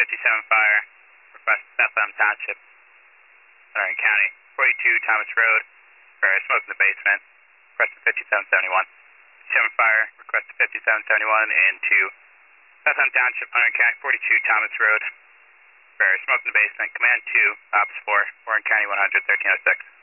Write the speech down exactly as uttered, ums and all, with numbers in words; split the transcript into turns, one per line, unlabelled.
fifty-seven fire, request Bethlehem Township, Lorraine County, forty-two Thomas Road, for smoke in the basement, request fifty-seven seventy-one. fifty-seven fire, request fifty-seven seventy-one into Bethlehem Township, Lorraine County, forty-two Thomas Road, for smoke in the basement, command two, ops four, Warren County one hundred, thirteen oh six.